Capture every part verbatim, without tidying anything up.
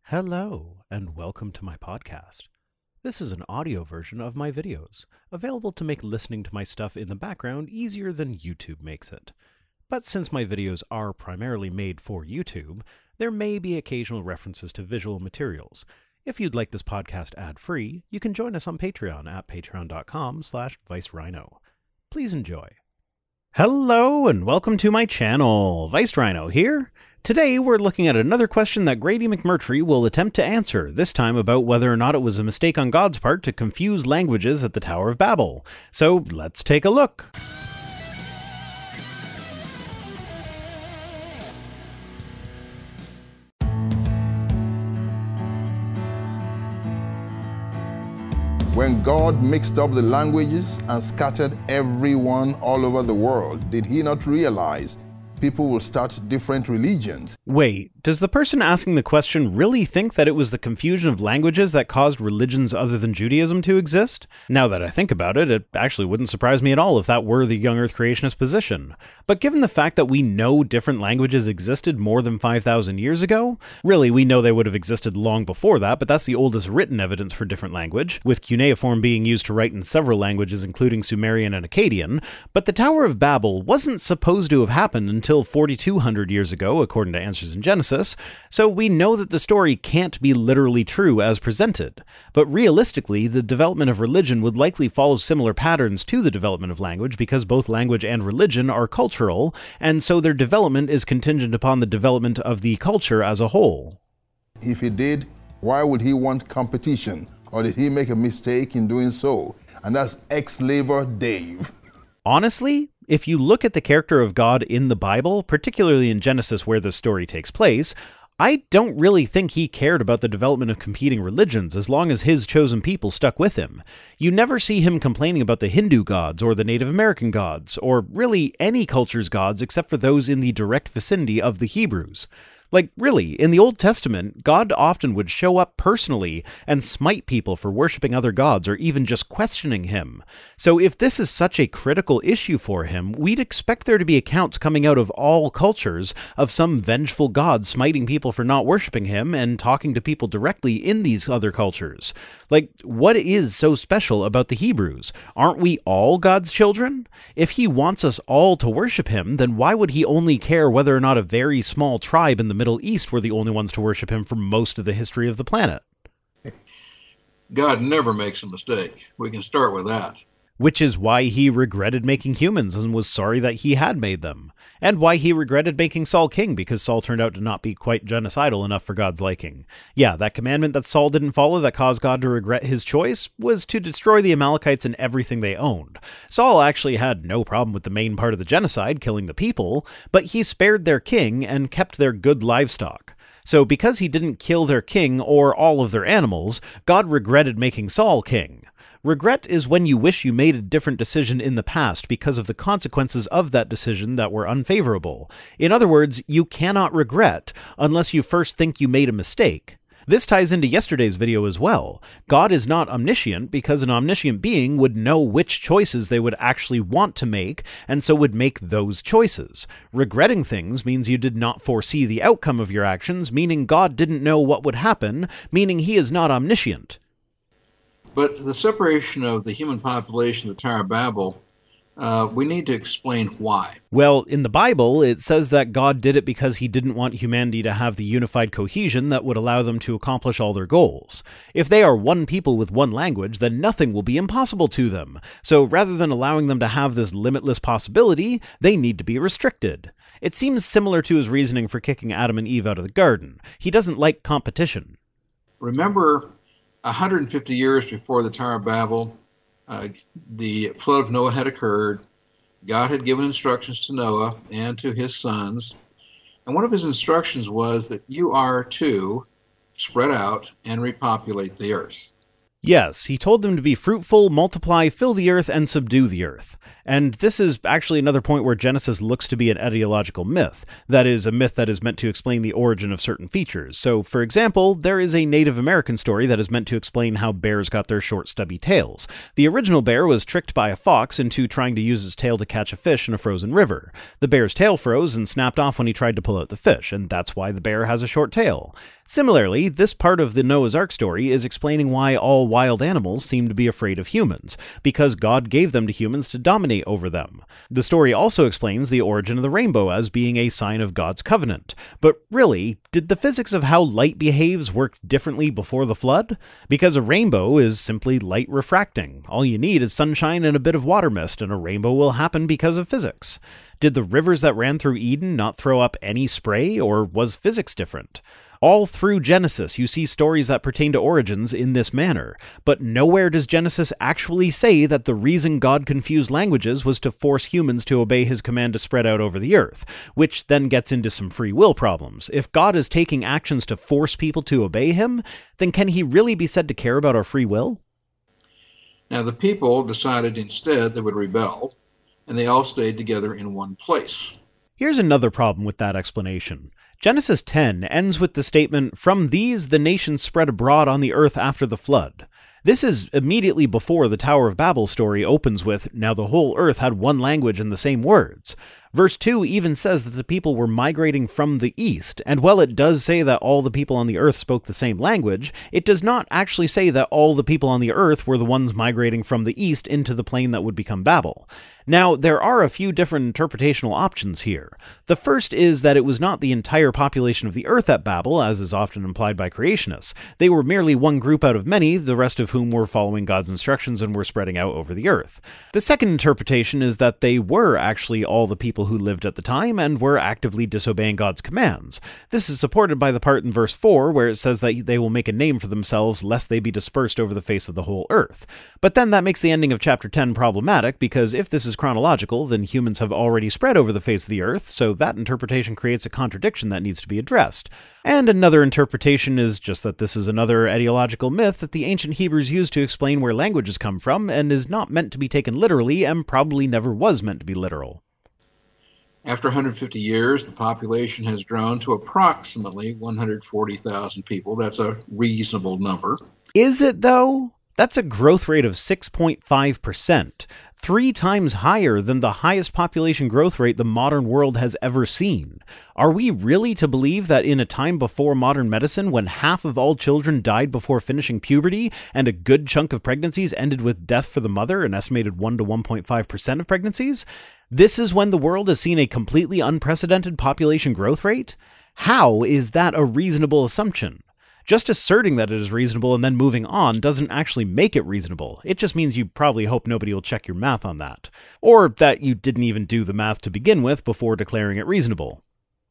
Hello, and welcome to my podcast. This is an audio version of my videos, available to make listening to my stuff in the background easier than YouTube makes it. But since my videos are primarily made for YouTube, there may be occasional references to visual materials. If you'd like this podcast ad-free, you can join us on Patreon at patreon.com slash vicerhino. Please enjoy. Hello, and welcome to my channel. Vice Rhino here. Today, we're looking at another question that Grady McMurtry will attempt to answer, this time about whether or not it was a mistake on God's part to confuse languages at the Tower of Babel. So, let's take a look. When God mixed up the languages and scattered everyone all over the world, did he not realize people will start different religions? Wait, does the person asking the question really think that it was the confusion of languages that caused religions other than Judaism to exist? Now that I think about it, it actually wouldn't surprise me at all if that were the young earth creationist position. But given the fact that we know different languages existed more than five thousand years ago, really we know they would have existed long before that, but that's the oldest written evidence for different language, with cuneiform being used to write in several languages including Sumerian and Akkadian. But the Tower of Babel wasn't supposed to have happened until forty-two hundred years ago, according to Answers in Genesis, so we know that the story can't be literally true as presented. But realistically, the development of religion would likely follow similar patterns to the development of language because both language and religion are cultural, and so their development is contingent upon the development of the culture as a whole. If he did, why would he want competition? Or did he make a mistake in doing so? And that's ex-slaver Dave. Honestly, if you look at the character of God in the Bible, particularly in Genesis where this story takes place, I don't really think he cared about the development of competing religions as long as his chosen people stuck with him. You never see him complaining about the Hindu gods or the Native American gods, or really any culture's gods except for those in the direct vicinity of the Hebrews. Like, really, in the Old Testament, God often would show up personally and smite people for worshipping other gods or even just questioning him. So if this is such a critical issue for him, we'd expect there to be accounts coming out of all cultures of some vengeful god smiting people for not worshipping him and talking to people directly in these other cultures. Like, what is so special about the Hebrews? Aren't we all God's children? If he wants us all to worship him, then why would he only care whether or not a very small tribe in the Middle East were the only ones to worship him for most of the history of the planet? God never makes a mistake. We can start with that. Which is why he regretted making humans and was sorry that he had made them. And why he regretted making Saul king, because Saul turned out to not be quite genocidal enough for God's liking. Yeah, that commandment that Saul didn't follow that caused God to regret his choice was to destroy the Amalekites and everything they owned. Saul actually had no problem with the main part of the genocide, killing the people, but he spared their king and kept their good livestock. So because he didn't kill their king or all of their animals, God regretted making Saul king. Regret is when you wish you made a different decision in the past because of the consequences of that decision that were unfavorable. In other words, you cannot regret unless you first think you made a mistake. This ties into yesterday's video as well. God is not omniscient because an omniscient being would know which choices they would actually want to make, and so would make those choices. Regretting things means you did not foresee the outcome of your actions, meaning God didn't know what would happen, meaning he is not omniscient. But the separation of the human population of the Tower of Babel, uh, we need to explain why. Well, in the Bible, it says that God did it because he didn't want humanity to have the unified cohesion that would allow them to accomplish all their goals. If they are one people with one language, then nothing will be impossible to them. So rather than allowing them to have this limitless possibility, they need to be restricted. It seems similar to his reasoning for kicking Adam and Eve out of the garden. He doesn't like competition. Remember, one hundred fifty years before the Tower of Babel, uh, the flood of Noah had occurred. God had given instructions to Noah and to his sons. And one of his instructions was that you are to spread out and repopulate the earth. Yes, he told them to be fruitful, multiply, fill the earth, and subdue the earth. And this is actually another point where Genesis looks to be an etiological myth. That is, a myth that is meant to explain the origin of certain features. So, for example, there is a Native American story that is meant to explain how bears got their short, stubby tails. The original bear was tricked by a fox into trying to use his tail to catch a fish in a frozen river. The bear's tail froze and snapped off when he tried to pull out the fish, and that's why the bear has a short tail. Similarly, this part of the Noah's Ark story is explaining why all wild animals seem to be afraid of humans, because God gave them to humans to dominate over them. The story also explains the origin of the rainbow as being a sign of God's covenant. But really, did the physics of how light behaves work differently before the flood? Because a rainbow is simply light refracting. All you need is sunshine and a bit of water mist, and a rainbow will happen because of physics. Did the rivers that ran through Eden not throw up any spray, or was physics different? All through Genesis, you see stories that pertain to origins in this manner, but nowhere does Genesis actually say that the reason God confused languages was to force humans to obey his command to spread out over the earth, which then gets into some free will problems. If God is taking actions to force people to obey him, then can he really be said to care about our free will? Now the people decided instead they would rebel, and they all stayed together in one place. Here's another problem with that explanation. Genesis ten ends with the statement, "From these the nations spread abroad on the earth after the flood." This is immediately before the Tower of Babel story opens with, "Now the whole earth had one language and the same words." Verse two even says that the people were migrating from the east, and while it does say that all the people on the earth spoke the same language, it does not actually say that all the people on the earth were the ones migrating from the east into the plain that would become Babel. Now, there are a few different interpretational options here. The first is that it was not the entire population of the earth at Babel, as is often implied by creationists. They were merely one group out of many, the rest of whom were following God's instructions and were spreading out over the earth. The second interpretation is that they were actually all the people who lived at the time and were actively disobeying God's commands. This is supported by the part in verse four where it says that they will make a name for themselves lest they be dispersed over the face of the whole earth. But then that makes the ending of chapter ten problematic, because if this is chronological, then humans have already spread over the face of the earth, so that interpretation creates a contradiction that needs to be addressed. And another interpretation is just that this is another ideological myth that the ancient Hebrews used to explain where languages come from, and is not meant to be taken literally, and probably never was meant to be literal. After one hundred fifty years, the population has grown to approximately one hundred forty thousand people. That's a reasonable number. Is it, though? That's a growth rate of six point five percent, three times higher than the highest population growth rate the modern world has ever seen. Are we really to believe that in a time before modern medicine, when half of all children died before finishing puberty, and a good chunk of pregnancies ended with death for the mother, an estimated one to one point five percent of pregnancies, this is when the world has seen a completely unprecedented population growth rate? How is that a reasonable assumption? Just asserting that it is reasonable and then moving on doesn't actually make it reasonable. It just means you probably hope nobody will check your math on that. Or that you didn't even do the math to begin with before declaring it reasonable.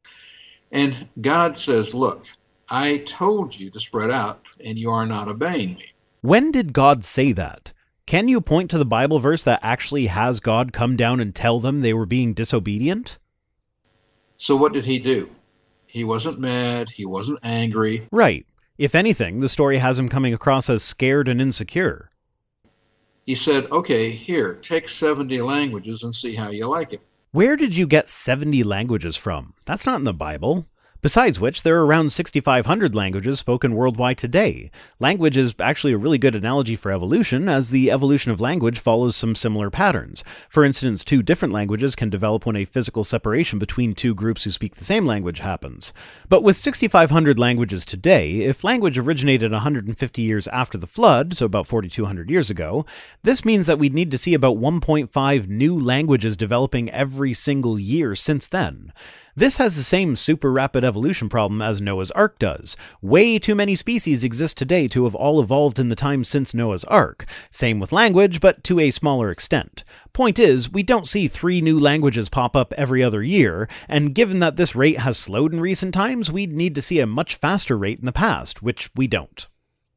And God says, look, I told you to spread out, and you are not obeying me. When did God say that? Can you point to the Bible verse that actually has God come down and tell them they were being disobedient? So what did he do? He wasn't mad. He wasn't angry. Right. If anything, the story has him coming across as scared and insecure. He said, okay, here, take seventy languages and see how you like it. Where did you get seventy languages from? That's not in the Bible. Besides which, there are around sixty-five hundred languages spoken worldwide today. Language is actually a really good analogy for evolution, as the evolution of language follows some similar patterns. For instance, two different languages can develop when a physical separation between two groups who speak the same language happens. But with sixty-five hundred languages today, if language originated one hundred fifty years after the flood, so about forty-two hundred years ago, this means that we'd need to see about one point five new languages developing every single year since then. This has the same super rapid evolution problem as Noah's Ark does. Way too many species exist today to have all evolved in the time since Noah's Ark. Same with language, but to a smaller extent. Point is, we don't see three new languages pop up every other year, and given that this rate has slowed in recent times, we'd need to see a much faster rate in the past, which we don't.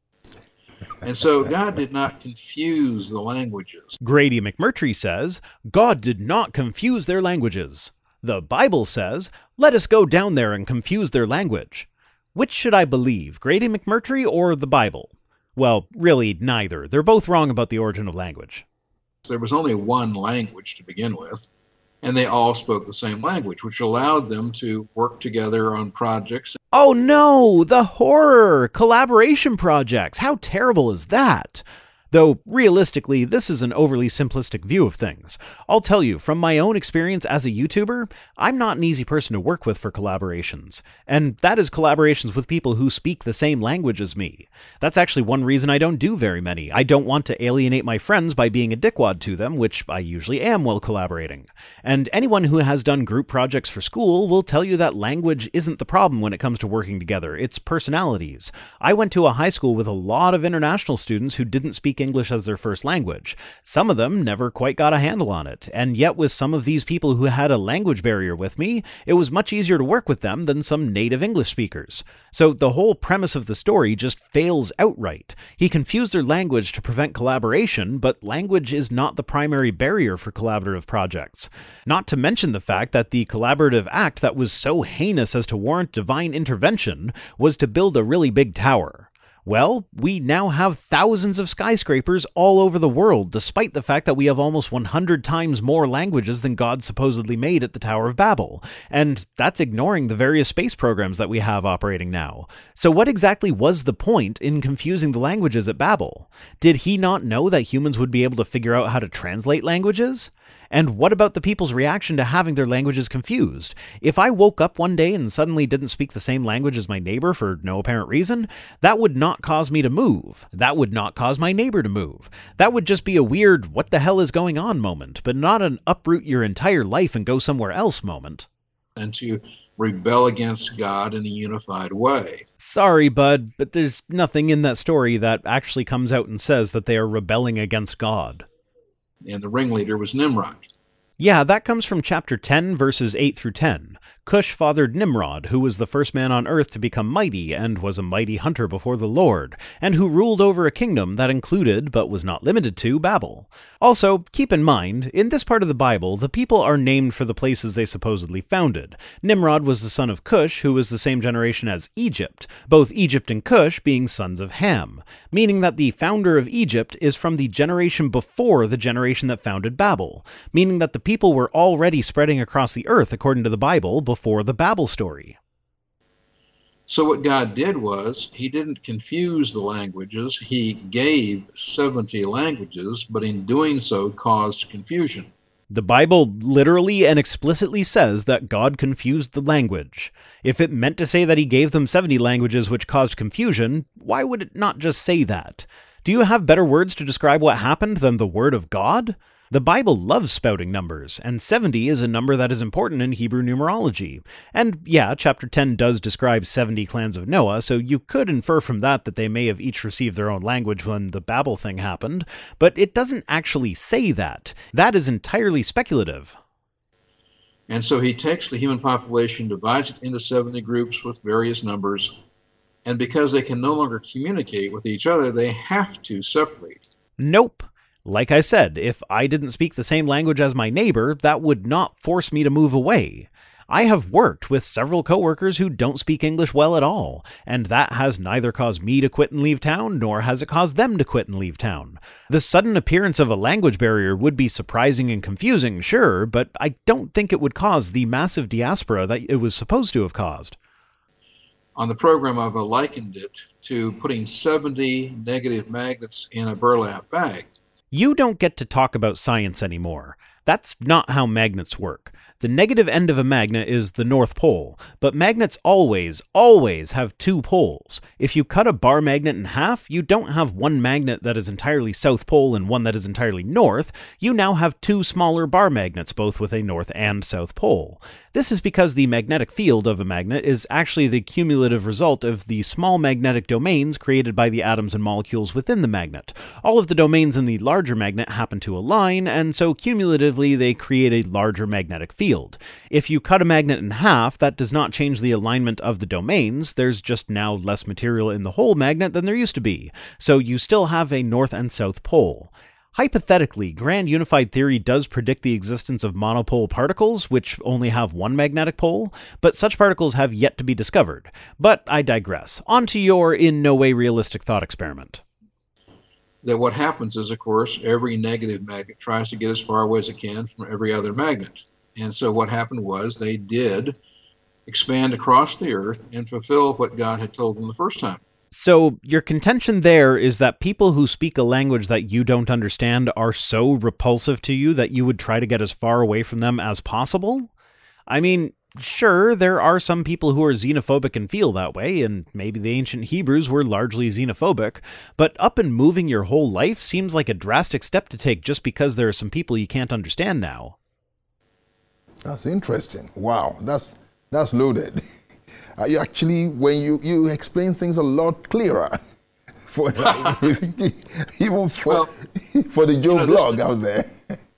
And so God did not confuse the languages. Grady McMurtry says, God did not confuse their languages. The Bible says, let us go down there and confuse their language. Which should I believe, Grady McMurtry or the Bible? Well, really, neither. They're both wrong about the origin of language. There was only one language to begin with, and they all spoke the same language, which allowed them to work together on projects. Oh no, the horror! Collaboration projects! How terrible is that? Though, realistically, this is an overly simplistic view of things. I'll tell you, from my own experience as a YouTuber, I'm not an easy person to work with for collaborations. And that is collaborations with people who speak the same language as me. That's actually one reason I don't do very many. I don't want to alienate my friends by being a dickwad to them, which I usually am while collaborating. And anyone who has done group projects for school will tell you that language isn't the problem when it comes to working together, it's personalities. I went to a high school with a lot of international students who didn't speak English as their first language. Some of them never quite got a handle on it, and yet with some of these people who had a language barrier with me, it was much easier to work with them than some native English speakers. So the whole premise of the story just fails outright. He confused their language to prevent collaboration, but language is not the primary barrier for collaborative projects. Not to mention the fact that the collaborative act that was so heinous as to warrant divine intervention was to build a really big tower. Well, we now have thousands of skyscrapers all over the world, despite the fact that we have almost one hundred times more languages than God supposedly made at the Tower of Babel. And that's ignoring the various space programs that we have operating now. So what exactly was the point in confusing the languages at Babel? Did he not know that humans would be able to figure out how to translate languages? And what about the people's reaction to having their languages confused? If I woke up one day and suddenly didn't speak the same language as my neighbor for no apparent reason, that would not cause me to move. That would not cause my neighbor to move. That would just be a weird, what the hell is going on moment, but not an uproot your entire life and go somewhere else moment. And to rebel against God in a unified way. Sorry, bud, but there's nothing in that story that actually comes out and says that they are rebelling against God. And the ringleader was Nimrod. Yeah, that comes from chapter ten, verses eight through ten. Cush fathered Nimrod, who was the first man on earth to become mighty, and was a mighty hunter before the Lord, and who ruled over a kingdom that included, but was not limited to, Babel. Also, keep in mind, in this part of the Bible, the people are named for the places they supposedly founded. Nimrod was the son of Cush, who was the same generation as Egypt, both Egypt and Cush being sons of Ham, meaning that the founder of Egypt is from the generation before the generation that founded Babel, meaning that the people were already spreading across the earth according to the Bible before the Babel story. So what God did was, he didn't confuse the languages. He gave seventy languages, but in doing so caused confusion. The Bible literally and explicitly says that God confused the language. If it meant to say that he gave them seventy languages which caused confusion, why would it not just say that? Do you have better words to describe what happened than the word of God? The Bible loves spouting numbers, and seventy is a number that is important in Hebrew numerology. And yeah, chapter ten does describe seventy clans of Noah, so you could infer from that that they may have each received their own language when the Babel thing happened, but it doesn't actually say that. That is entirely speculative. And so he takes the human population, divides it into seventy groups with various numbers, and because they can no longer communicate with each other, they have to separate. Nope. Like I said, if I didn't speak the same language as my neighbor, that would not force me to move away. I have worked with several coworkers who don't speak English well at all, and that has neither caused me to quit and leave town, nor has it caused them to quit and leave town. The sudden appearance of a language barrier would be surprising and confusing, sure, but I don't think it would cause the massive diaspora that it was supposed to have caused. On the program, I've likened it to putting seventy negative magnets in a burlap bag. You don't get to talk about science anymore. That's not how magnets work. The negative end of a magnet is the North Pole, but magnets always, always have two poles. If you cut a bar magnet in half, you don't have one magnet that is entirely South Pole and one that is entirely North. You now have two smaller bar magnets, both with a North and South Pole. This is because the magnetic field of a magnet is actually the cumulative result of the small magnetic domains created by the atoms and molecules within the magnet. All of the domains in the larger magnet happen to align, and so cumulatively they create a larger magnetic field. If you cut a magnet in half, that does not change the alignment of the domains. There's just now less material in the whole magnet than there used to be, so you still have a North and South Pole. Hypothetically, grand unified theory does predict the existence of monopole particles, which only have one magnetic pole, but such particles have yet to be discovered. But I digress. On to your in no way realistic thought experiment. That what happens is, of course, every negative magnet tries to get as far away as it can from every other magnet. And so what happened was they did expand across the earth and fulfill what God had told them the first time. So your contention there is that people who speak a language that you don't understand are so repulsive to you that you would try to get as far away from them as possible? I mean, sure, there are some people who are xenophobic and feel that way, and maybe the ancient Hebrews were largely xenophobic, but up and moving your whole life seems like a drastic step to take just because there are some people you can't understand now. That's interesting. Wow, that's that's loaded. Uh, you actually, when you, you explain things a lot clearer, for even for, well, for the Joe you know, blog this, out there.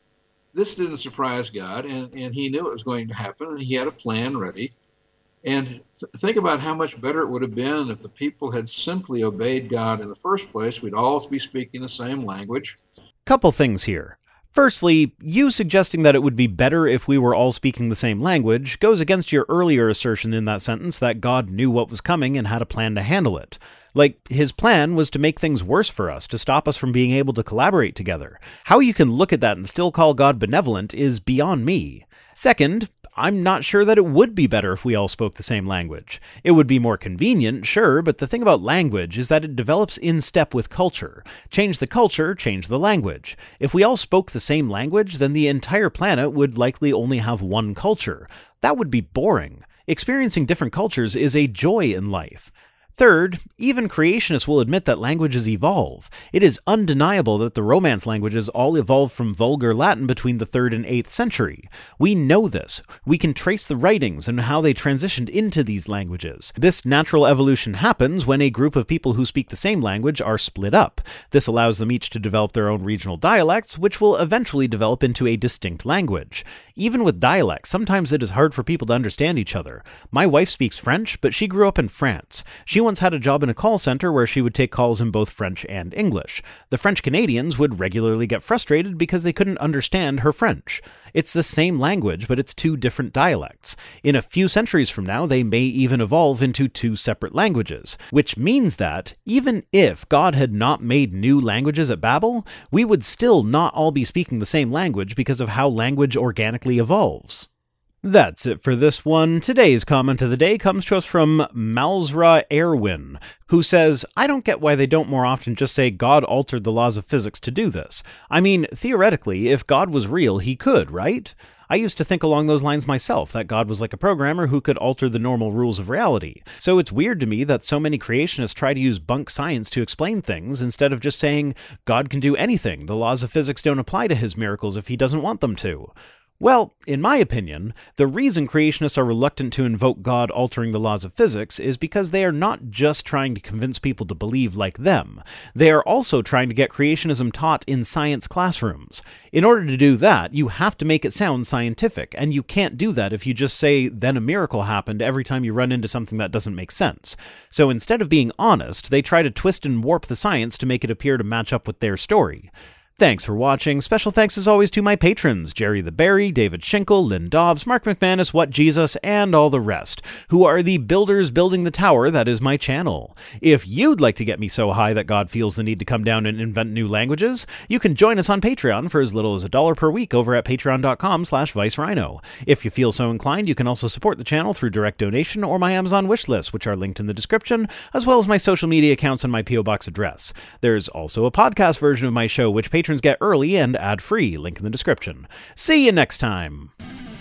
This didn't surprise God, and, and he knew it was going to happen, and he had a plan ready. And th- think about how much better it would have been if the people had simply obeyed God in the first place. We'd all be speaking the same language. Couple things here. Firstly, you suggesting that it would be better if we were all speaking the same language goes against your earlier assertion in that sentence that God knew what was coming and had a plan to handle it. Like, his plan was to make things worse for us, to stop us from being able to collaborate together. How you can look at that and still call God benevolent is beyond me. Second, I'm not sure that it would be better if we all spoke the same language. It would be more convenient, sure, but the thing about language is that it develops in step with culture. Change the culture, change the language. If we all spoke the same language, then the entire planet would likely only have one culture. That would be boring. Experiencing different cultures is a joy in life. Third, even creationists will admit that languages evolve. It is undeniable that the Romance languages all evolved from Vulgar Latin between the third and eighth century. We know this. We can trace the writings and how they transitioned into these languages. This natural evolution happens when a group of people who speak the same language are split up. This allows them each to develop their own regional dialects, which will eventually develop into a distinct language. Even with dialects, sometimes it is hard for people to understand each other. My wife speaks French, but she grew up in France. She once had a job in a call center where she would take calls in both French and English. The French Canadians would regularly get frustrated because they couldn't understand her French. It's the same language, but it's two different dialects. In a few centuries from now, they may even evolve into two separate languages, which means that, even if God had not made new languages at Babel, we would still not all be speaking the same language because of how language organically evolves. That's it for this one. Today's comment of the day comes to us from Malzra Erwin, who says, I don't get why they don't more often just say God altered the laws of physics to do this. I mean, theoretically, if God was real, he could, right? I used to think along those lines myself, that God was like a programmer who could alter the normal rules of reality. So it's weird to me that so many creationists try to use bunk science to explain things instead of just saying, God can do anything, the laws of physics don't apply to his miracles if he doesn't want them to. Well, in my opinion, the reason creationists are reluctant to invoke God altering the laws of physics is because they are not just trying to convince people to believe like them. They are also trying to get creationism taught in science classrooms. In order to do that, you have to make it sound scientific, and you can't do that if you just say, then a miracle happened every time you run into something that doesn't make sense. So instead of being honest, they try to twist and warp the science to make it appear to match up with their story. Thanks for watching. Special thanks as always to my patrons, Jerry the Berry, David Schinkel, Lynn Dobbs, Mark McManus, What Jesus, and all the rest, who are the builders building the tower that is my channel. If you'd like to get me so high that God feels the need to come down and invent new languages, you can join us on Patreon for as little as a dollar per week over at patreon.com slash vicerhino. If you feel so inclined, you can also support the channel through direct donation or my Amazon wishlist, which are linked in the description, as well as my social media accounts and my P O Box address. There's also a podcast version of my show, which patrons get early and ad-free, link in the description. See you next time!